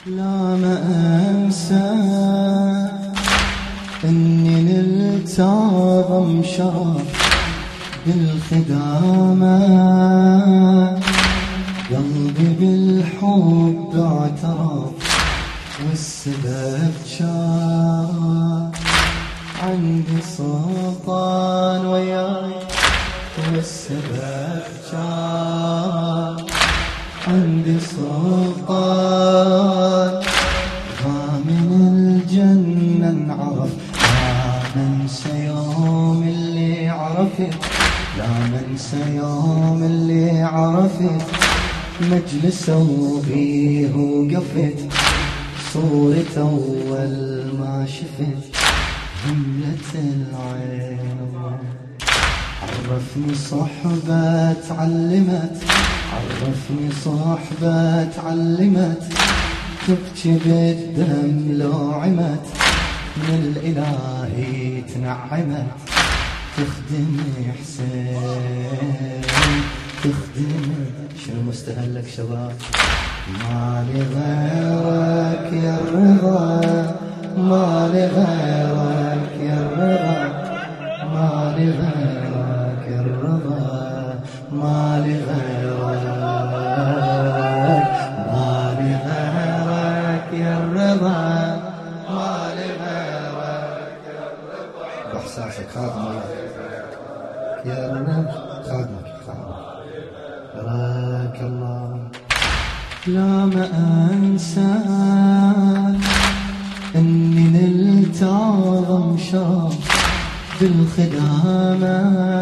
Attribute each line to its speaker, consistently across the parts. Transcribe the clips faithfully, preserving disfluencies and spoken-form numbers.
Speaker 1: لا ما أنسى إني نلت أعظم شرف بالخدامة، قلبي بالحب اعترف والسبب شاف، عندي سلطان وياي والسبب شاف، عندي سلطان ضامن الجنة انعرف، لا منسى يوم اللي عرفت، لا منسى يوم اللي عرفت، مجلسه وبيه وقفت، صورة أول ما شفت هملة العين، عرفني صحبة تعلمت، عرفني صحبة تعلمت، تبكي بالدم لو عمت، من الإله تنعمت، تخدمني حسين تخدمني. شنو مستهلك شباب؟ ما لغيرك يا الرضا، ما لغيرك يا الرضا، ما لغيرك يا الرضا، ما لغيرك، ما لغيرك يا الرضا، ما لغيرك يا الرضا. بإحساسك خادمك يا رب، خادمك خادمك بارك الله. لا ما أنسى إني نلت أعظم شرف بالخدامة،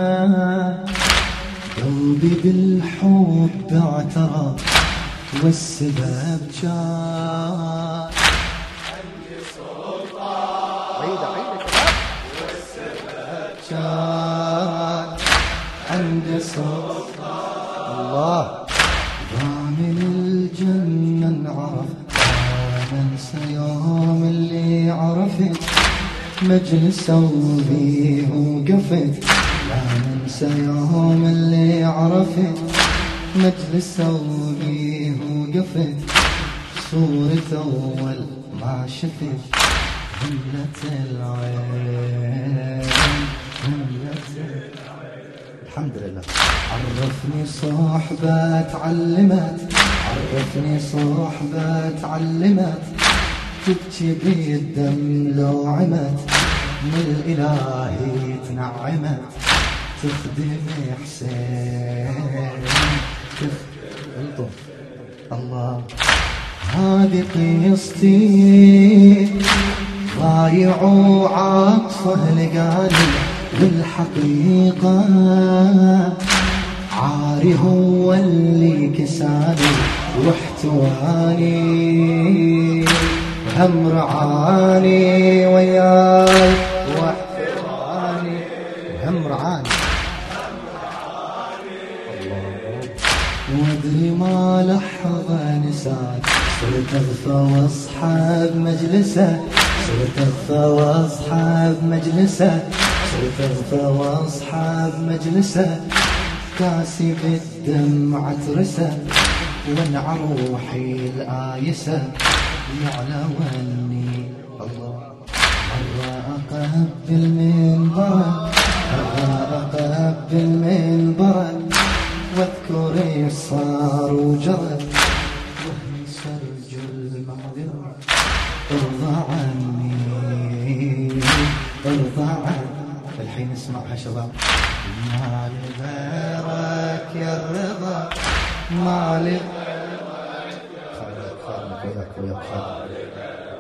Speaker 1: قلبي بالحب اعترف والسبب جاء، عندي سلطان عيد عيد والسبب جاء، عندي سلطان الله ضامن الجنة انعرف، لا ننسى يوم اللي عرفت، مجلسه وبيه وقفت، لا ننسى يوم اللي عرفت، مجلسه وبيه وقفت، صورة أول ما شفت هملة العين، هملة العين. الحمد لله. عرفني صحبة تعلمت، عرفني صحبة تعلمت، تبكي بالدم لو عمت، من الإله تنعمت، تخدمي حسين تخدم الله. هذه قصتي ضايع وعطفه لقاني، والحقيقة عاري هو اللي كساني واحتواني، هم رعاني وياي واحتواني، هم رعاني وادري ما لحظة نسات، صرت اغفى واصحى بمجلسه، صرت اغفى واصحى بمجلسه، صرت اغفى واصحى بمجلسه، كاسي بالدمع ترسه، وانع روحي الآيسة، يعلى وني الله. مرة أقبل منبرك، مرة أقبل منبرك، واذكر صار وجرى، وانسى الجل معذرة، ارضى عني ارضى عني. الحين اسمعها شباب. ما لغيرك يا الرضا، ما لغيرك خالك خالك وياك وياك خالك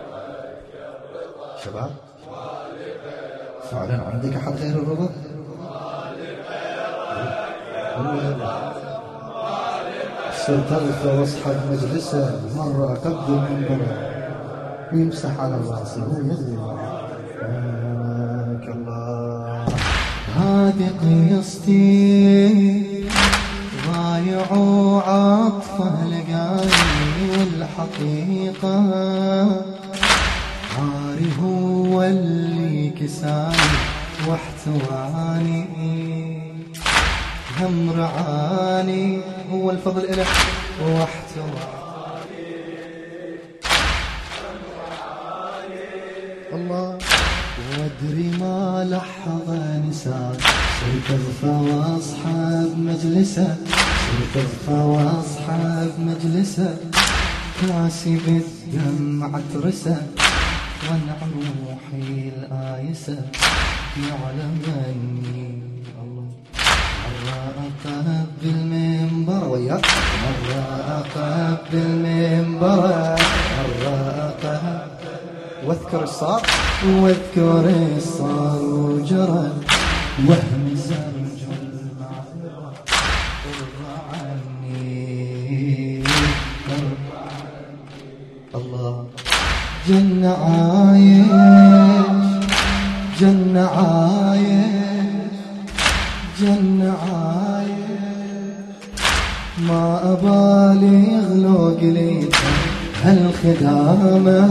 Speaker 1: شباب. فعلا عندك أحد غير الرضا؟ صرت أغفى واصحى بمجلسه، مرة أقدم منبره ويمسح على راسي هو يدري. بارك الله. هذه قصتي ضايع وعطفه لقاني، والحقيقة عاري هو اللي كساني واحتواني، هم رعاني، هو الفضل إله واحتواني. أدري ما لحظ نساك، صرت أغفى وأصحى بمجلسك، صرت أغفى وأصحى بمجلسك، كاسي بالدمع ترسك، وانع روحي الآيسة، يعلم أني مرة أقبل المنبر وياك، مرة أقبل المنبر، مرة أقبل واذكر الصار، واذكر الصار وجرى، وهم زرج المعذرة، ارضى عني الله. جن عايش جن عايش جن عايش، ما أبالي يغلو قليلها، هالخدامة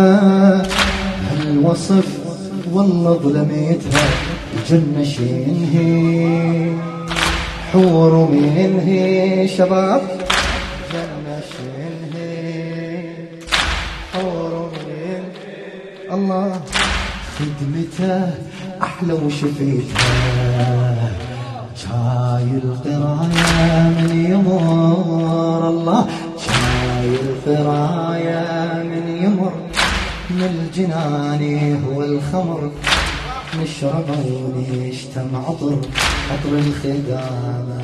Speaker 1: هالوصف والله ظلميتها، الجنة شينهي حور منهي شباب، جنة شينهي حور منهي الله. خدمته أحلى وشفيتها، شايل قرايا من يمر الله، شايل قرايا من يمر، من الجنان هو الخمر، نشرب ونشتم عطر، عطر الخدامة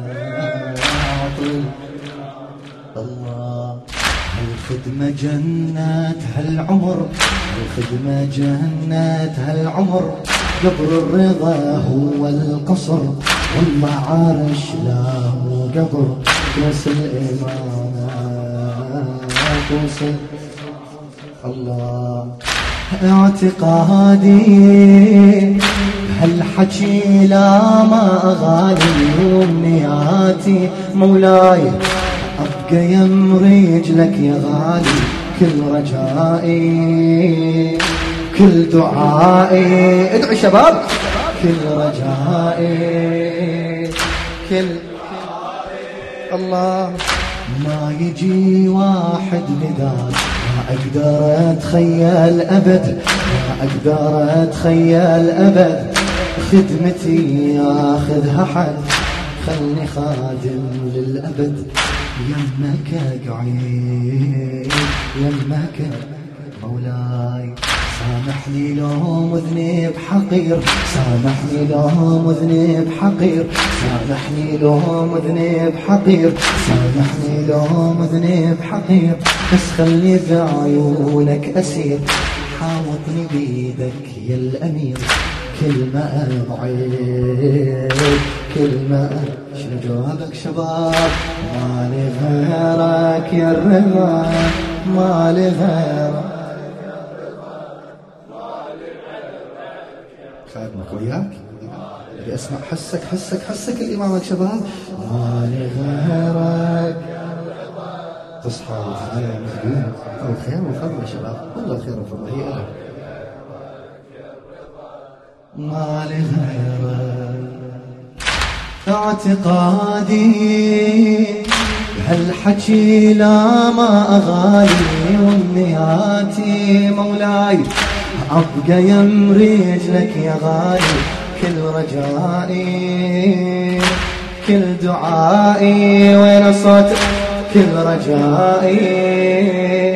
Speaker 1: عطر الله. هالخدمة جنة هالعمر، الخدمة جنة هالعمر، قبر الرضا هو القصر، والله عارش له قبر، كوس الإمامة كوس الله. اعتقادي هالحكي لا ما أغالي، وامنياتي مولاي أبقى يم رجلك يا غالي، كل رجائي كل دعائي، ادعوا شباب، كل رجائي كل الله. ما يجي واحد بدال، ما أقدر أتخيل أبد، ما أقدر أتخيل أبد، خدمتي ياخذها حد، خلني خادم للأبد، يمك أقعد يمك مولاي. سامحني لو مذنب حقير، سامحني لو مذنب حقير، سامحني لو مذنب حقير، سامحني لو مذنب حقير، بس خلني بعيونك أسير، حاوطني بيدك يا الأمير، كلمة أبعد كلمة. شنو جوابك شباب؟ مالي غيرك يا الرضا، مالي غيرك، خادمك وياك، بدي اسمع حسك حسك حسك الإمامك شباب. مالي غيرك تصحى وتنام وتقوم، أو خير وفضل يا شباب، والله خير وفضل هي أنا. مالي غيرك اعتقادي هالحكي لا ما أغالي، وامنياتي مولاي أبقى يم رجلك يا غالي، كل رجائي كل دعائي، وين صوتك؟ كل رجائي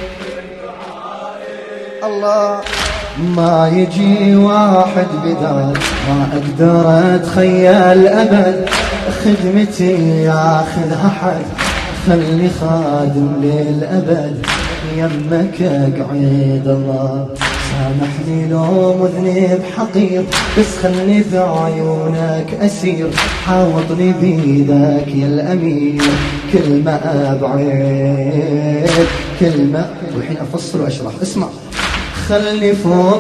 Speaker 1: الله. ما يجي واحد بدال، ما أقدر أتخيل أبد، خدمتي ياخذها حد، خلي خادم للأبد، يمك أقعد الله. سامحني لو مذنب حقير، بس خلني بعيونك أسير، حاوطني بيدك يا الأمير، كلمة أبعد كلمة. والحين أفصل وأشرح، اسمع. خلي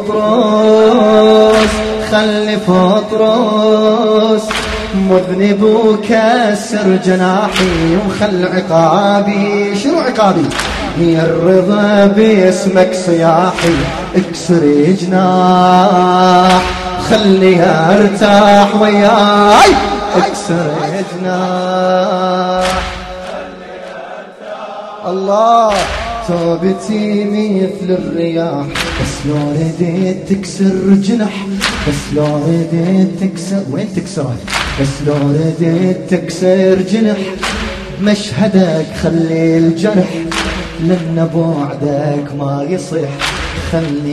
Speaker 1: فطرس خلي فطرس مذنب وكسر جناحي، وخل عقابي. شنو عقابي؟ هي الرضا باسمك صياحي، اكسر جناح خلي ارتاح وياي، اكسر جناح الله. توبتي مثل الرياح، بس لو رديت تكسر جنح، بس لو رديت تكسر وين تكسره، بس لو رديت تكسر جنح، مشهدك خلي الجرح، لأن بعدك ما يصح، خلي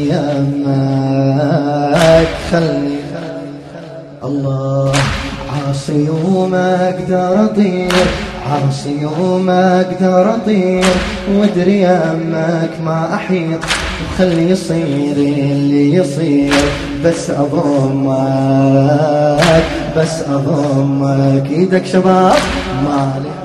Speaker 1: يمك خلي الله. عاصي وما اقدر اطير، عاصي وما اقدر اطير، وادري يمك ما احيط، وخلي يصير اللي يصير، بس اضمك بس اضمك. ايدك شباب مالك